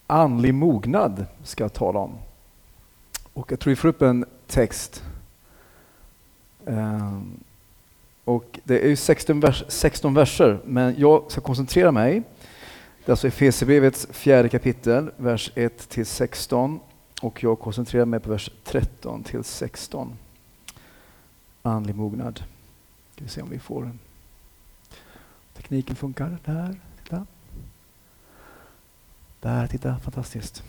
Andlig mognad ska jag tala om. Och jag tror vi får upp en text. Och det är ju 16 verser, men jag ska koncentrera mig. Det är alltså Efesierbrevets 4 kapitel, vers 1-16. Och jag koncentrerar mig på vers 13-16. Andlig mognad. Ska vi se om vi får den. Tekniken funkar. Där, titta. Där, titta. Fantastiskt.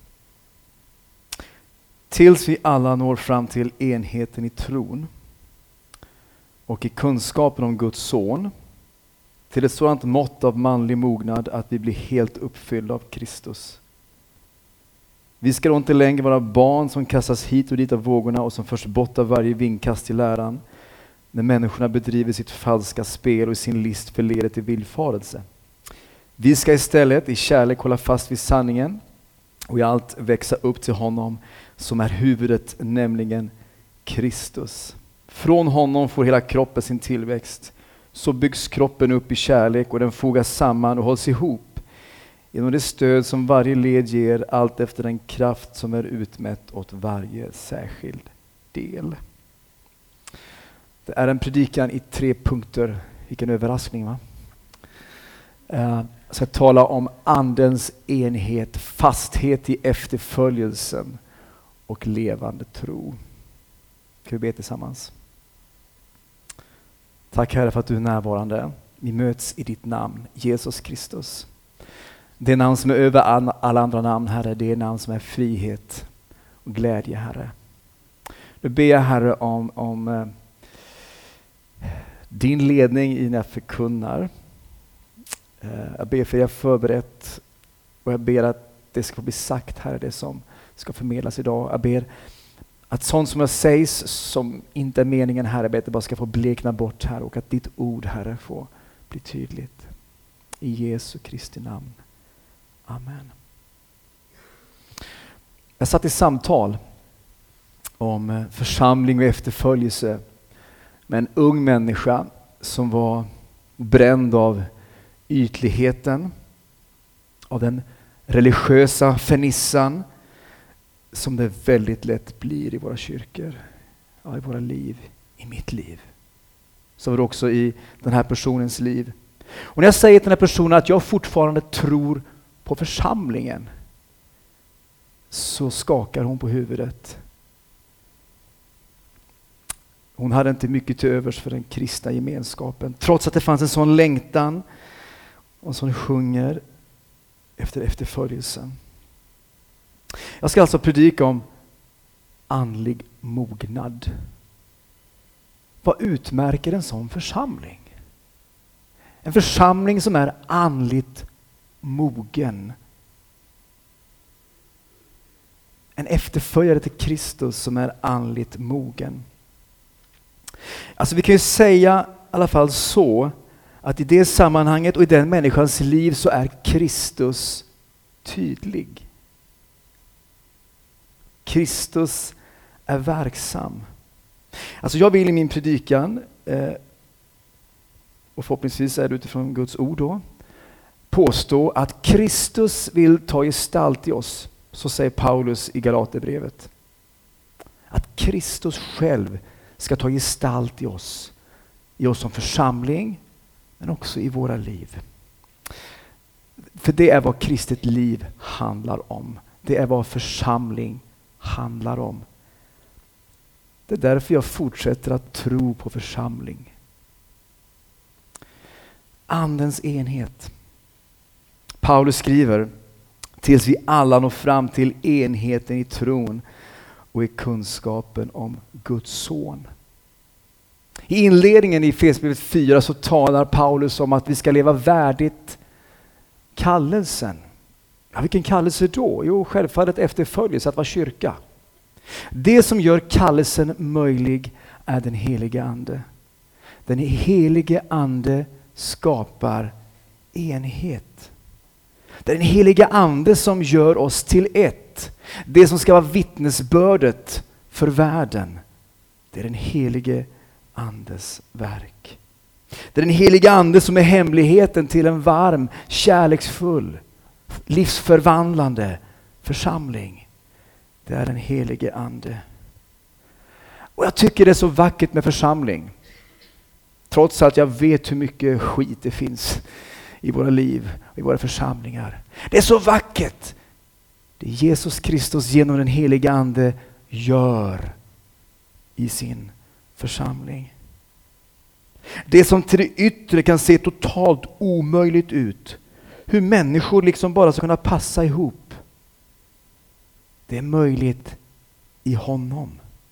Tills vi alla når fram till enheten i tron och i kunskapen om Guds son, till ett sådant mått av manlig mognad att vi blir helt uppfyllda av Kristus. Vi ska då inte längre vara barn som kastas hit och dit av vågorna och som förs bort av varje vindkast i läran, när människorna bedriver sitt falska spel och i sin list förleder till villfarelse. Vi ska istället i kärlek hålla fast vid sanningen och i allt växa upp till honom som är huvudet, nämligen Kristus. Från honom får hela kroppen sin tillväxt. Så byggs kroppen upp i kärlek och den fogas samman och hålls ihop genom det stöd som varje led ger, allt efter den kraft som är utmätt åt varje särskild del. Det är en predikan i 3 punkter. Vilken överraskning, va? Jag ska tala om andens enhet, fasthet i efterföljelsen och levande tro. Ska vi be tillsammans? Tack Herre för att du är närvarande. Vi möts i ditt namn, Jesus Kristus. Det namn som är över alla andra namn, Herre, det är namn som är frihet och glädje, Herre. Nu ber jag, Herre, om din ledning i när jag förkunnar. Jag ber för att jag förberett och jag ber att det ska bli sagt, Herre, det som ska förmedlas idag. Jag ber att sånt som jag sägs som inte är meningen, Herre, ber att det bara ska få blekna bort, Herre, och att ditt ord, Herre, får bli tydligt. I Jesu Kristi namn. Amen. Jag satt i samtal om församling och efterföljelse med en ung människa som var bränd av ytligheten, av den religiösa fernissan som det väldigt lätt blir i våra kyrkor, i våra liv, i mitt liv. Så var det också i den här personens liv. Och när jag säger till den här personen att jag fortfarande tror på församlingen, så skakar hon på huvudet. Hon hade inte mycket till övers för den kristna gemenskapen, trots att det fanns en sån längtan och en sån hunger efter efterföljelsen. Jag ska alltså predika om andlig mognad. Vad utmärker en sån församling? En församling som är andligt mogen. En efterföljare till Kristus som är andligt mogen. Alltså vi kan ju säga i alla fall så att i det sammanhanget och i den människans liv så är Kristus tydlig. Kristus är verksam. Alltså jag vill i min predikan, och förhoppningsvis är det utifrån Guds ord då, påstå att Kristus vill ta gestalt i oss. Så säger Paulus i Galaterbrevet. Att Kristus själv ska ta gestalt i oss som församling, men också i våra liv. För det är vad kristet liv handlar om. Det är vad församling handlar om. Det är därför jag fortsätter att tro på församling. Andens enhet. Paulus skriver, tills vi alla når fram till enheten i tron och i kunskapen om Guds son. I inledningen i Efesierbrevet 4 så talar Paulus om att vi ska leva värdigt kallelsen. Ja, vilken kallelse då? Jo, självfallet efterföljelse, att vara kyrka. Det som gör kallelsen möjlig är den helige ande. Den helige ande skapar enhet. Det är den helige ande som gör oss till ett. Det som ska vara vittnesbördet för världen. Det är den helige andes verk. Det är den helige ande som är hemligheten till en varm, kärleksfull livsförvandlande församling. Det är den helige ande. Och jag tycker det är så vackert med församling. Trots att jag vet hur mycket skit det finns i våra liv och i våra församlingar. Det är så vackert. Det Jesus Kristus genom den helige ande gör i sin församling. Det som till det yttre kan se totalt omöjligt ut. Hur människor liksom bara ska kunna passa ihop. Det är möjligt i honom.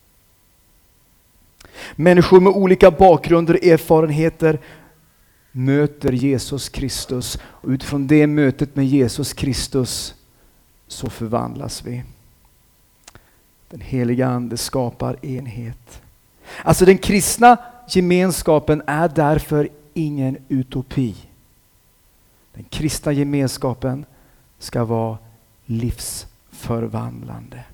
Människor med olika bakgrunder och erfarenheter möter Jesus Kristus. Och utifrån det mötet med Jesus Kristus så förvandlas vi. Den heliga ande skapar enhet. Alltså den kristna gemenskapen är därför ingen utopi. Den kristna gemenskapen ska vara livsförvandlande.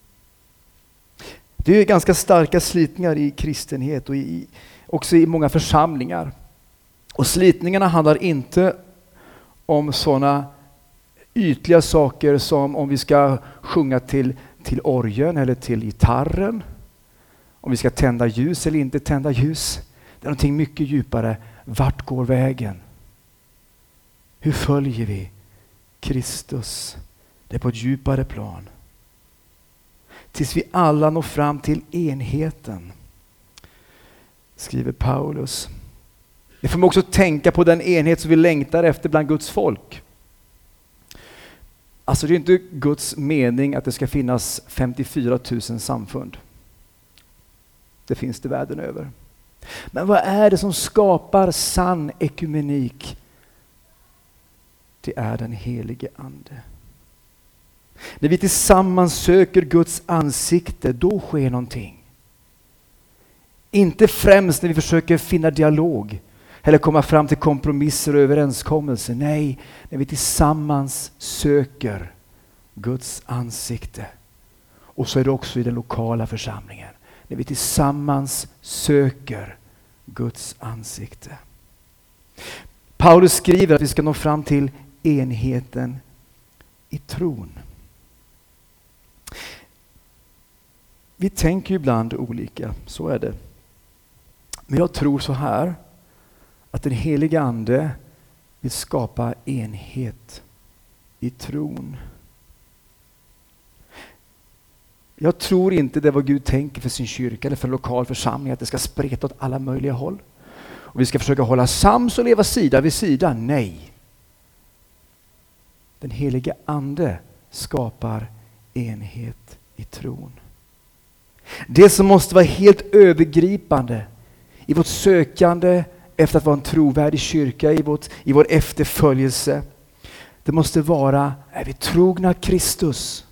Det är ganska starka slitningar i kristenhet och också i många församlingar. Och slitningarna handlar inte om sådana ytliga saker som om vi ska sjunga till orgeln eller till gitarren. Om vi ska tända ljus eller inte tända ljus. Det är någonting mycket djupare. Vart går vägen? Hur följer vi Kristus? Det är på ett djupare plan. Tills vi alla når fram till enheten, skriver Paulus. Det får man också tänka på den enhet som vi längtar efter bland Guds folk. Alltså det är inte Guds mening att det ska finnas 54 000 samfund. Det finns det världen över. Men vad är det som skapar sann ekumenik? Det är den helige ande. När vi tillsammans söker Guds ansikte, då sker någonting. Inte främst när vi försöker finna dialog eller komma fram till kompromisser och överenskommelser. Nej, när vi tillsammans söker Guds ansikte. Och så är det också i den lokala församlingen. När vi tillsammans söker Guds ansikte. Paulus skriver att vi ska nå fram till enheten i tron. Vi tänker ju ibland olika, så är det. Men jag tror så här, att den heliga ande vill skapa enhet i tron. Jag tror inte det är vad Gud tänker för sin kyrka eller för en lokal församling, att det ska spreta åt alla möjliga håll. Och vi ska försöka hålla sams och leva sida vid sida. Nej. Den heliga ande skapar enhet i tron. Det som måste vara helt övergripande i vårt sökande efter att vara en trovärdig kyrka, i vår efterföljelse, det måste vara: är vi trogna Kristus?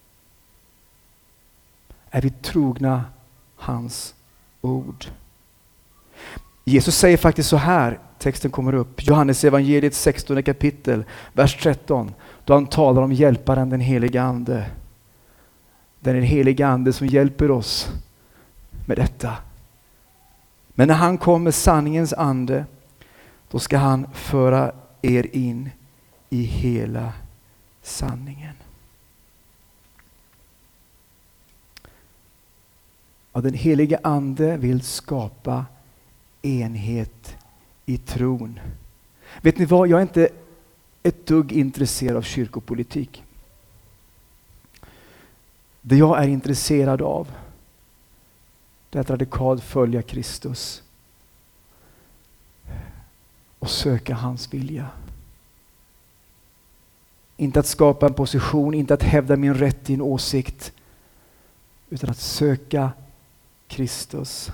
Är vi trogna hans ord? Jesus säger faktiskt så här, texten kommer upp, Johannes evangeliet 16 kapitel, vers 13, då han talar om hjälparen, den heliga ande. Det är den heliga ande som hjälper oss med detta. Men när han kommer, sanningens ande, då ska han föra er in i hela sanningen. Ja, den heliga ande vill skapa enhet i tron. Vet ni vad? Jag är inte ett dugg intresserad av kyrkopolitik. Det jag är intresserad av, det är att radikalt följa Kristus och söka hans vilja. Inte att skapa en position, inte att hävda min rätt i en åsikt, utan att söka Kristus.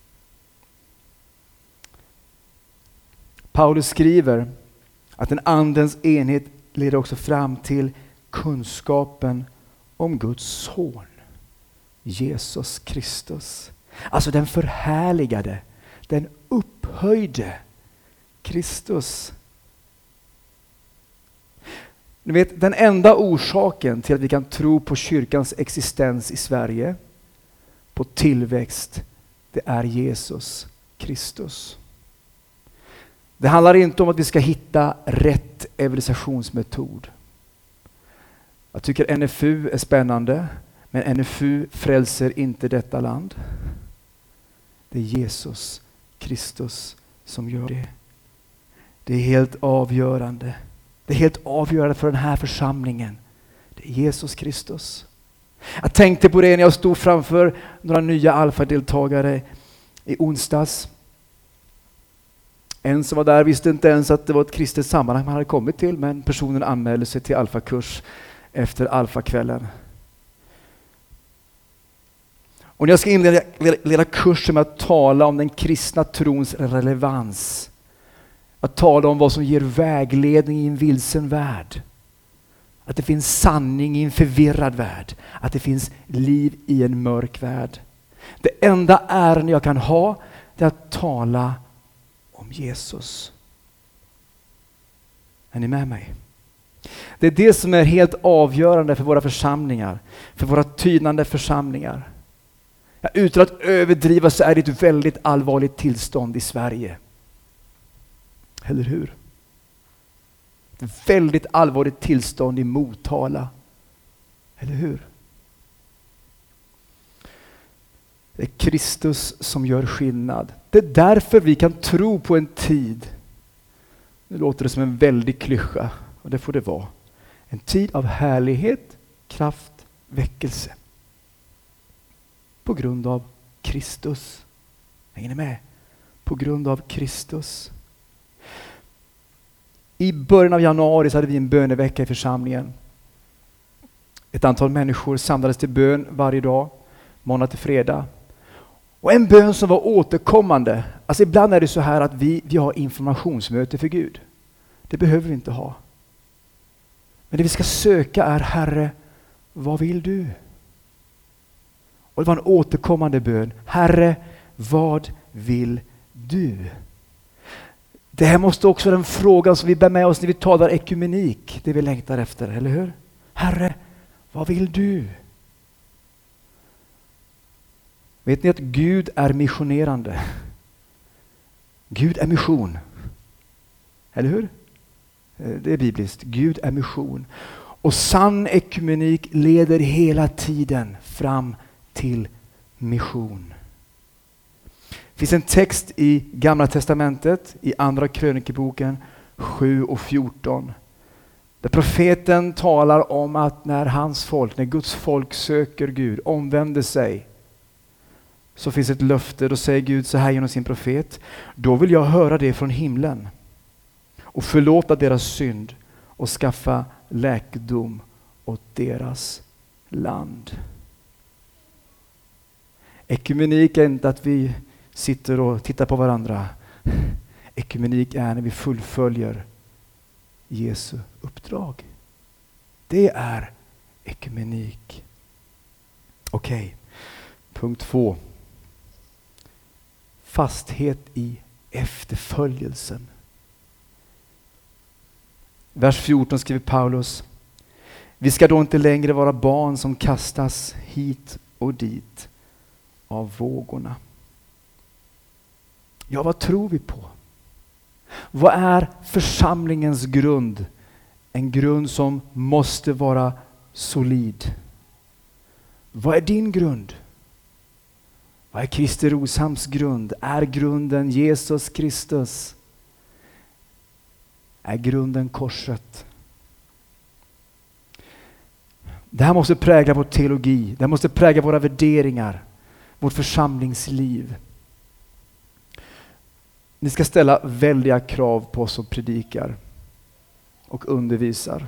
Paulus skriver att en andens enhet leder också fram till kunskapen om Guds son, Jesus Kristus. Alltså den förhärligade, den upphöjde Kristus. Ni vet, den enda orsaken till att vi kan tro på kyrkans existens i Sverige, på tillväxt, det är Jesus Kristus. Det handlar inte om att vi ska hitta rätt evangelisationsmetod. Jag tycker NFU är spännande, men NFU frälser inte detta land. Det är Jesus Kristus som gör det. Det är helt avgörande. Det är helt avgörande för den här församlingen. Det är Jesus Kristus. Jag tänkte på det när jag stod framför några nya alfa-deltagare i onsdags. En som var där visste inte ens att det var ett kristet sammanhang man hade kommit till, men personen anmälde sig till alfakurs efter alfakvällen. Och när jag ska inleda kursen med att tala om den kristna trons relevans, att tala om vad som ger vägledning i en vilsen värld, att det finns sanning i en förvirrad värld, att det finns liv i en mörk värld. Det enda ärende jag kan ha är att tala om Jesus. Är ni med mig? Det är det som är helt avgörande för våra församlingar, för våra tynande församlingar. Ja, utan att överdriva så är det ett väldigt allvarligt tillstånd i Sverige. Eller hur? Ett väldigt allvarligt tillstånd i Motala. Eller hur? Det är Kristus som gör skillnad. Det är därför vi kan tro på en tid. Nu låter det som en väldig klyscha, och det får det vara. En tid av härlighet, kraft, väckelse. På grund av Kristus. Hänger ni med? På grund av Kristus. I början av januari så hade vi en bönevecka i församlingen. Ett antal människor samlades till bön varje dag, måndag till fredag. Och en bön som var återkommande. Alltså ibland är det så här att vi har informationsmöte för Gud. Det behöver vi inte ha. Men det vi ska söka är: Herre, vad vill du? Och det var en återkommande bön. Herre, vad vill du? Det här måste också vara den frågan som vi bär med oss när vi talar ekumenik. Det vi längtar efter, eller hur? Herre, vad vill du? Vet ni att Gud är missionerande? Gud är mission. Eller hur? Det är bibliskt. Gud är mission. Och sann ekumenik leder hela tiden fram till mission. Det finns en text i Gamla testamentet, i Andra krönikeboken 7 och 14. Där profeten talar om att när Guds folk söker Gud, omvänder sig, så finns ett löfte. Då säger Gud så här genom sin profet: då vill jag höra det från himlen och förlåta deras synd och skaffa läkedom åt deras land. Ekumenik är inte att vi sitter och tittar på varandra. Ekumenik är när vi fullföljer Jesu uppdrag. Det är ekumenik. Okej. Punkt 2. Fasthet i efterföljelsen. Vers 14 skriver Paulus: vi ska då inte längre vara barn som kastas hit och dit av vågorna. Ja, vad tror vi på? Vad är församlingens grund? En grund som måste vara solid. Vad är din grund? Vad är Christer Roshamns grund? Är grunden Jesus Kristus? Är grunden korset? Det här måste prägla vår teologi. Det här måste prägla våra värderingar. Vårt församlingsliv. Ni ska ställa väldiga krav på oss som predikar och undervisar.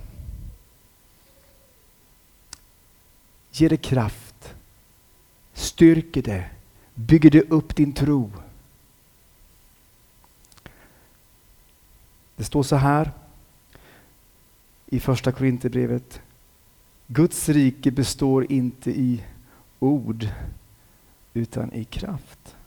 Ge det kraft. Styrker det. Bygger det upp din tro. Det står så här i första Korinthierbrevet: Guds rike består inte i ord utan i kraft.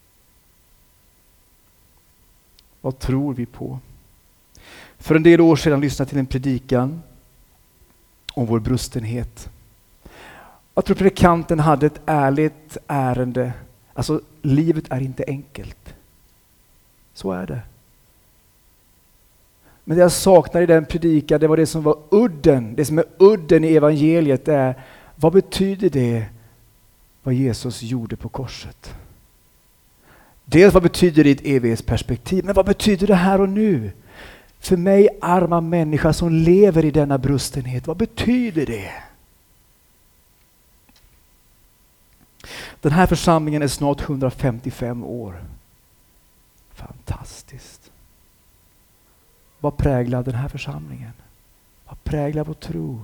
Vad tror vi på? För en del år sedan lyssnade jag till en predikan om vår brustenhet. Jag tror predikanten hade ett ärligt ärende. Alltså, livet är inte enkelt. Så är det. Men det jag saknar i den predikan, det var det som var udden. Det som är udden i evangeliet är, vad betyder det vad Jesus gjorde på korset? Dels vad betyder det i ett evighetsperspektiv, men vad betyder det här och nu? För mig, arma människa som lever i denna brustenhet, vad betyder det? Den här församlingen är snart 155 år. Fantastiskt. Vad präglar den här församlingen? Vad präglar vår tro?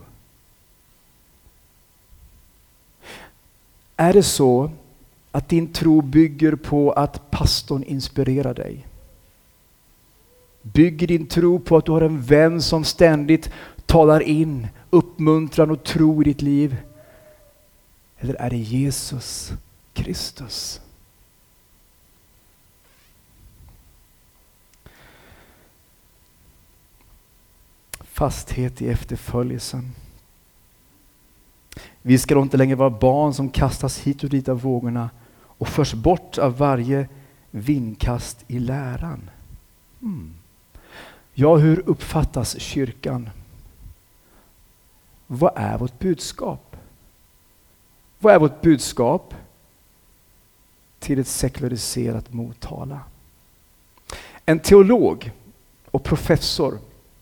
Är det så att din tro bygger på att pastorn inspirerar dig? Bygger din tro på att du har en vän som ständigt talar in uppmuntran och tro i ditt liv? Eller är det Jesus Kristus? Fasthet i efterföljelsen. Vi ska då inte längre vara barn som kastas hit och dit av vågorna och förs bort av varje vindkast i läran. Ja, hur uppfattas kyrkan? Vad är vårt budskap? Vad är vårt budskap till ett sekulariserat Motala? En teolog och professor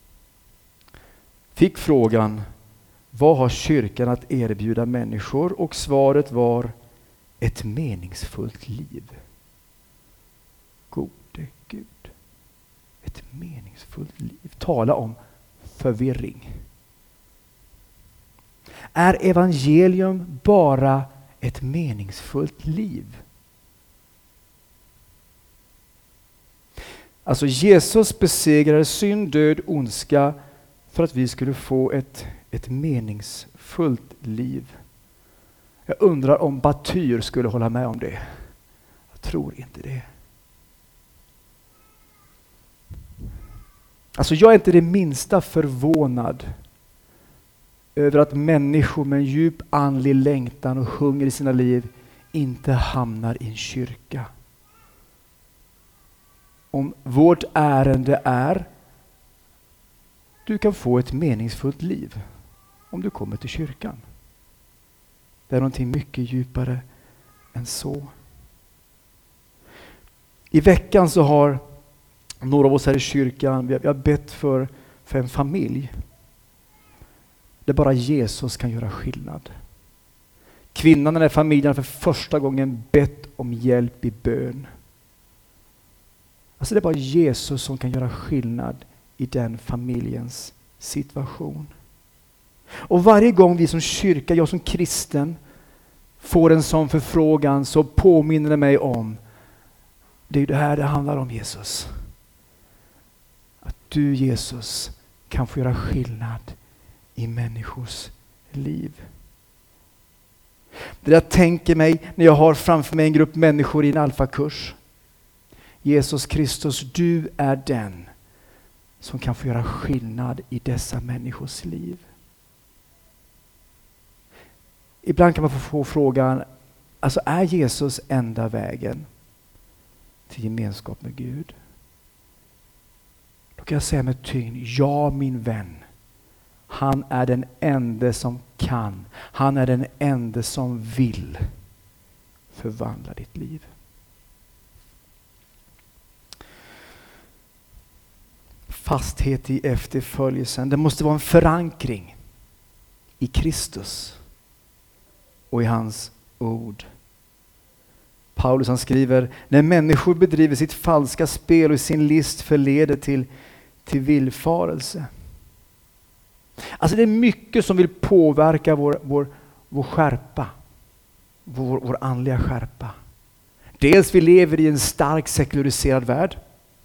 fick frågan, vad har kyrkan att erbjuda människor? Och svaret var, ett meningsfullt liv. Gode Gud. Ett meningsfullt liv. Tala om förvirring. Är evangelium bara ett meningsfullt liv? Alltså Jesus besegrade synd, död, ondska för att vi skulle få ett meningsfullt liv. Jag undrar om Batyr skulle hålla med om det. Jag tror inte det. Alltså jag är inte det minsta förvånad över att människor med en djup andlig längtan och hunger i sina liv inte hamnar i en kyrka. Om vårt ärende är, du kan få ett meningsfullt liv om du kommer till kyrkan. Det är någonting mycket djupare än så. I veckan så har några av oss här i kyrkan, vi har bett för en familj. Där bara Jesus kan göra skillnad. Kvinnan i den här familjen har för första gången bett om hjälp i bön. Alltså det är bara Jesus som kan göra skillnad i den familjens situation. Och varje gång vi som kyrka, jag som kristen, får en sån förfrågan så påminner det mig om det är det här det handlar om, Jesus. Att du, Jesus, kan få göra skillnad i människors liv. Det jag tänker mig när jag har framför mig en grupp människor i en alfakurs. Jesus Kristus, du är den som kan få göra skillnad i dessa människors liv. Ibland kan man få frågan, alltså är Jesus enda vägen till gemenskap med Gud? Då kan jag säga med tyngd, ja min vän. Han är den enda som kan. Han är den enda som vill förvandla ditt liv. Fasthet i efterföljelsen. Det måste vara en förankring i Kristus och i hans ord. Paulus han skriver, när människor bedriver sitt falska spel och sin list förleder till villfarelse. Alltså det är mycket som vill påverka vår skärpa. Vår andliga skärpa. Dels vi lever i en stark sekulariserad värld.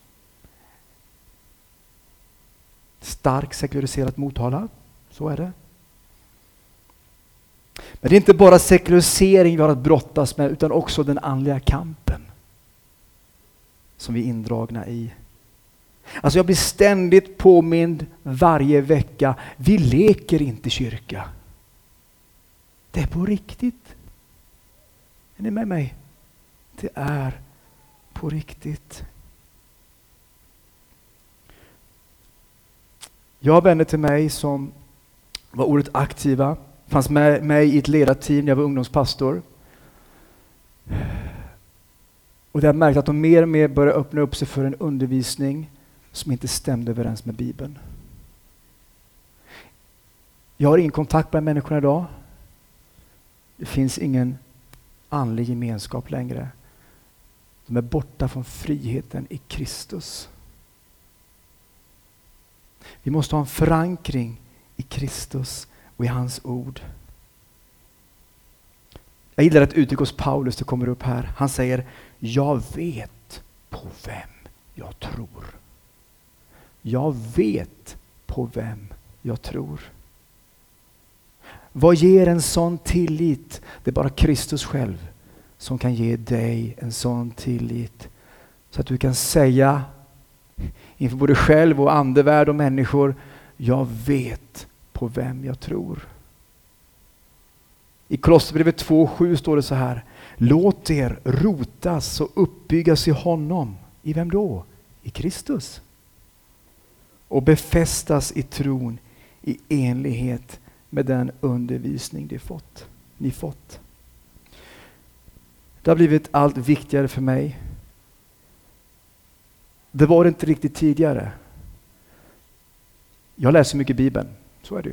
Stark sekulariserat Motala. Så är det. Men det är inte bara sekularisering vi har att brottas med utan också den andliga kampen som vi är indragna i. Alltså jag blir ständigt påmind varje vecka. Vi leker inte kyrka. Det är på riktigt. Är ni med mig? Det är på riktigt. Jag har vänner till mig som var oerhört aktiva. Fanns med mig i ett ledarteam när jag var ungdomspastor. Och jag märkte att de mer och mer började öppna upp sig för en undervisning som inte stämde överens med Bibeln. Jag har ingen kontakt med människorna idag. Det finns ingen andlig gemenskap längre. De är borta från friheten i Kristus. Vi måste ha en förankring i Kristus och i hans ord. Jag gillar ett uttryck hos Paulus, det kommer upp här. Han säger, jag vet på vem jag tror. Jag vet på vem jag tror. Vad ger en sån tillit? Det är bara Kristus själv som kan ge dig en sån tillit. Så att du kan säga inför både själv och andevärld och människor, jag vet på vem jag tror. I Kolosserbrevet 2:7 står det så här, låt er rotas och uppbyggas i honom. I vem då? I Kristus. Och befästas i tron i enlighet med den undervisning ni fått. Det har blivit allt viktigare för mig. Det var det inte riktigt tidigare. Jag läser mycket Bibeln, så är det ju.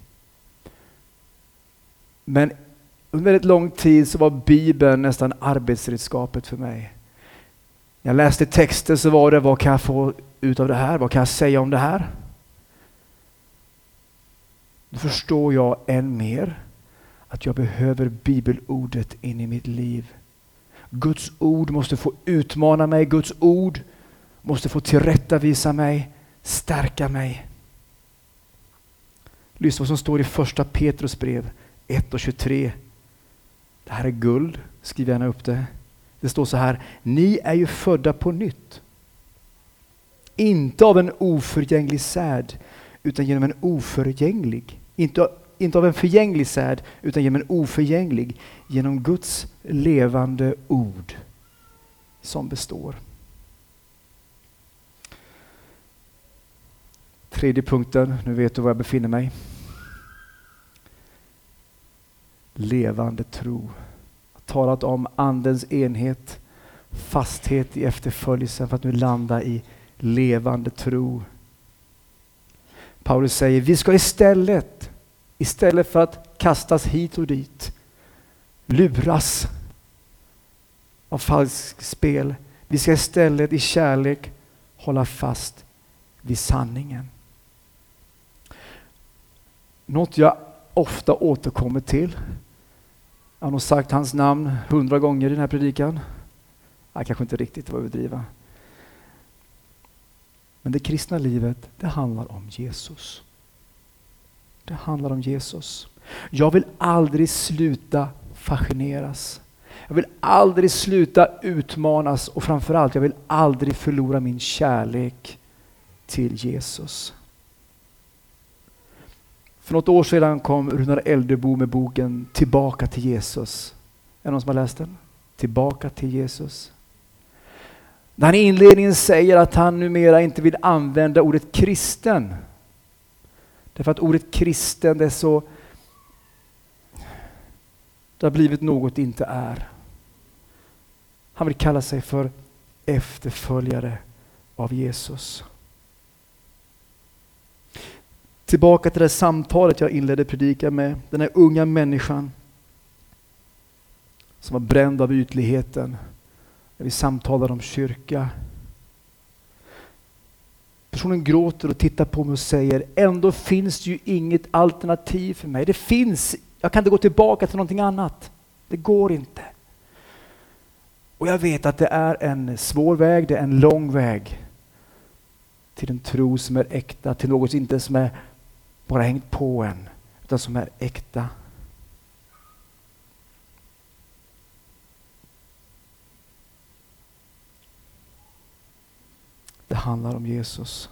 Men under väldigt lång tid så var Bibeln nästan arbetsredskapet för mig. När jag läste texter så var det, vad kan jag få ut av det här? Vad kan jag säga om det här? Då förstår jag än mer att jag behöver bibelordet in i mitt liv. Guds ord måste få utmana mig. Guds ord måste få tillrättavisa mig, stärka mig. Lyssna vad som står i första Petrus brev 1:23. Det här är guld, skriv gärna upp det. Det står så här, ni är ju födda på nytt. Inte av en oförgänglig säd, utan genom en oförgänglig. Inte av en förgänglig säd, utan genom en oförgänglig. Genom Guds levande ord som består. Tredje punkten, nu vet du var jag befinner mig. Levande tro. Jag har talat om andens enhet, fasthet i efterföljelsen för att nu landa i levande tro. Paulus säger, vi ska istället för att kastas hit och dit, luras av falskt spel, vi ska istället i kärlek hålla fast vid sanningen. Något jag ofta återkommer till. Jag har nog sagt hans namn 100 gånger i den här predikan. Jag kanske inte riktigt var överdriva. Men det kristna livet, det handlar om Jesus. Det handlar om Jesus. Jag vill aldrig sluta fascineras. Jag vill aldrig sluta utmanas och framförallt, jag vill aldrig förlora min kärlek till Jesus. För något år sedan kom Runar Eldebo med boken Tillbaka till Jesus. Är det någon som har läst den? Tillbaka till Jesus. När han i inledningen säger att han numera inte vill använda ordet kristen. Därför att ordet kristen det är så, det har blivit något det inte är. Han vill kalla sig för efterföljare av Jesus. Tillbaka till det samtalet jag inledde predika med. Den här unga människan som var bränd av ytligheten. När vi samtalade om kyrka. Personen gråter och tittar på mig och säger, ändå finns det ju inget alternativ för mig. Jag kan inte gå tillbaka till någonting annat. Det går inte. Och jag vet att det är en svår väg, det är en lång väg till en tro som är äkta, till något inte som är bara hängt på en, utan som är äkta. Det handlar om Jesus.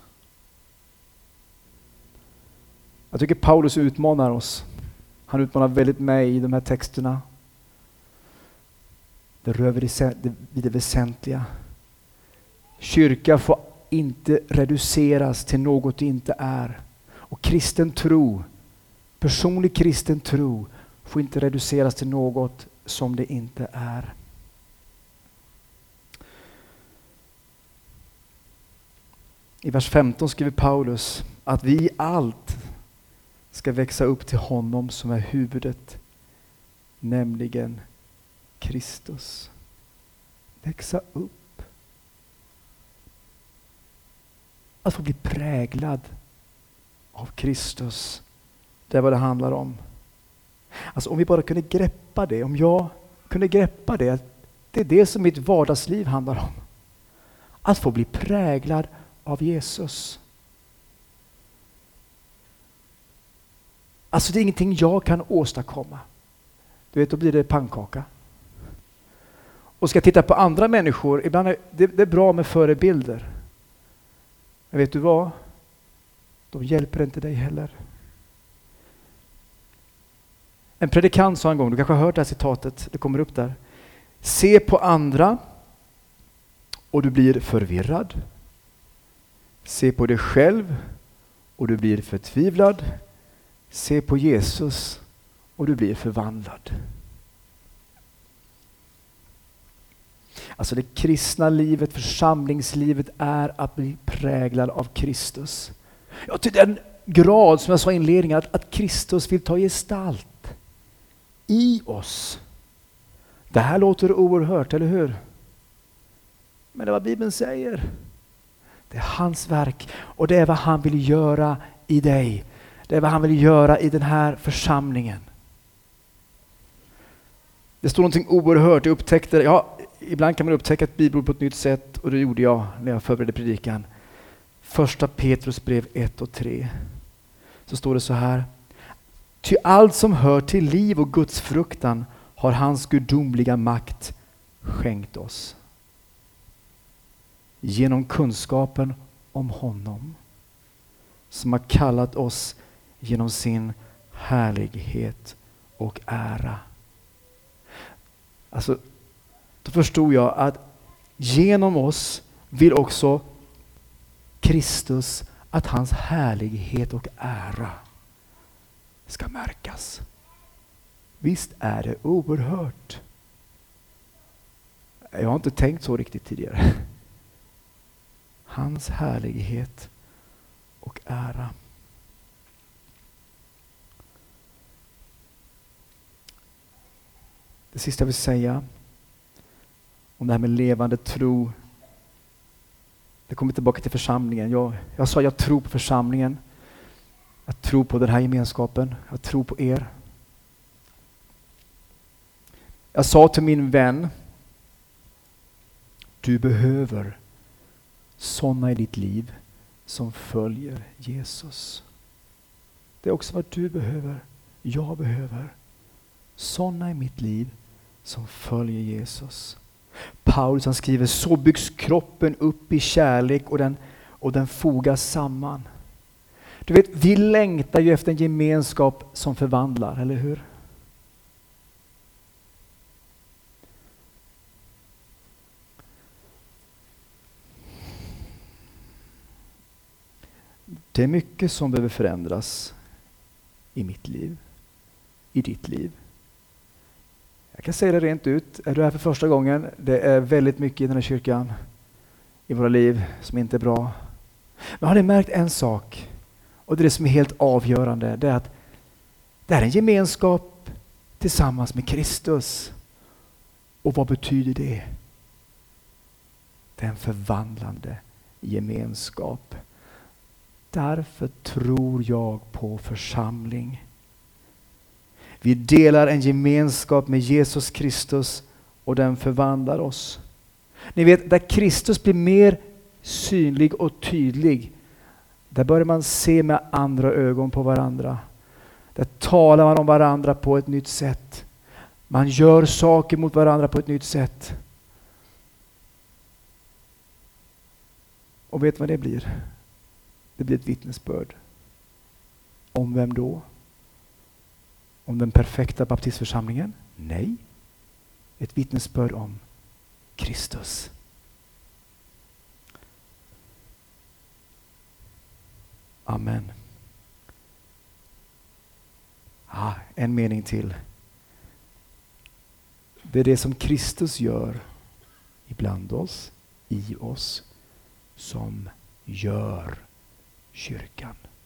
Jag tycker Paulus utmanar oss. Han utmanar väldigt mig i de här texterna. Det rör vid det väsentliga. Kyrka får inte reduceras till något det inte är. Och kristen tro, personlig kristen tro, får inte reduceras till något som det inte är. I vers 15 skriver Paulus att vi i allt ska växa upp till honom som är huvudet, nämligen Kristus. Växa upp. Att få bli präglad av Kristus. Det är vad det handlar om. Alltså om vi bara kunde greppa det, om jag kunde greppa det, det är det som mitt vardagsliv handlar om. Att få bli präglad av Jesus. Alltså det är ingenting jag kan åstadkomma. Du vet, då blir det pannkaka. Och ska jag titta på andra människor, ibland är det är bra med förebilder. Men vet du vad? De hjälper inte dig heller. En predikant sa en gång, du kanske har hört det här citatet, det kommer upp där. Se på andra och du blir förvirrad. Se på dig själv och du blir förtvivlad. Se på Jesus och du blir förvandlad. Alltså det kristna livet, församlingslivet är att bli präglad av Kristus. Ja, till den grad som jag sa i inledningen att Kristus vill ta gestalt i oss. Det här låter oerhört, eller hur? Men det är vad Bibeln säger. Det är hans verk och det är vad han vill göra i dig. Det är vad han vill göra i den här församlingen. Det står någonting oerhört. Jag upptäckte, ibland kan man upptäcka ett bibelord på ett nytt sätt och det gjorde jag när jag förberedde predikan. Första Petrus brev 1 och 3. Så står det så här. Ty allt som hör till liv och Guds fruktan har hans gudomliga makt skänkt oss. Genom kunskapen om honom som har kallat oss genom sin härlighet och ära. Alltså, då förstod jag att genom oss vill också Kristus att hans härlighet och ära ska märkas. Visst är det oerhört. Jag har inte tänkt så riktigt tidigare. Hans härlighet och ära. Det sista jag vill säga om det här med levande tro. Det kommer tillbaka till församlingen. Jag sa jag tror på församlingen. Jag tror på den här gemenskapen. Jag tror på er. Jag sa till min vän, du behöver sådana i ditt liv som följer Jesus. Det är också vad du behöver. Jag behöver sådana i mitt liv som följer Jesus. Paulus han skriver, så byggs kroppen upp i kärlek och den fogas samman. Du vet, vi längtar ju efter en gemenskap som förvandlar, eller hur? Det är mycket som behöver förändras i mitt liv, i ditt liv. Jag kan säga det rent ut, är du här för första gången, det är väldigt mycket i den här kyrkan, i våra liv som inte är bra. Men har ni märkt en sak? Och det är det som är helt avgörande, det är att det är en gemenskap tillsammans med Kristus. Och vad betyder det? Det är en förvandlande gemenskap. Därför tror jag på församling. Vi delar en gemenskap med Jesus Kristus och den förvandlar oss. Ni vet, där Kristus blir mer synlig och tydlig, där börjar man se med andra ögon på varandra. Där talar man om varandra på ett nytt sätt. Man gör saker mot varandra på ett nytt sätt. Och vet vad det blir? Det blir ett vittnesbörd. Om vem då? Om den perfekta baptistförsamlingen? Nej. Ett vittnesbörd om Kristus. Amen. En mening till. Det är det som Kristus gör ibland oss, i oss, som gör kyrkan.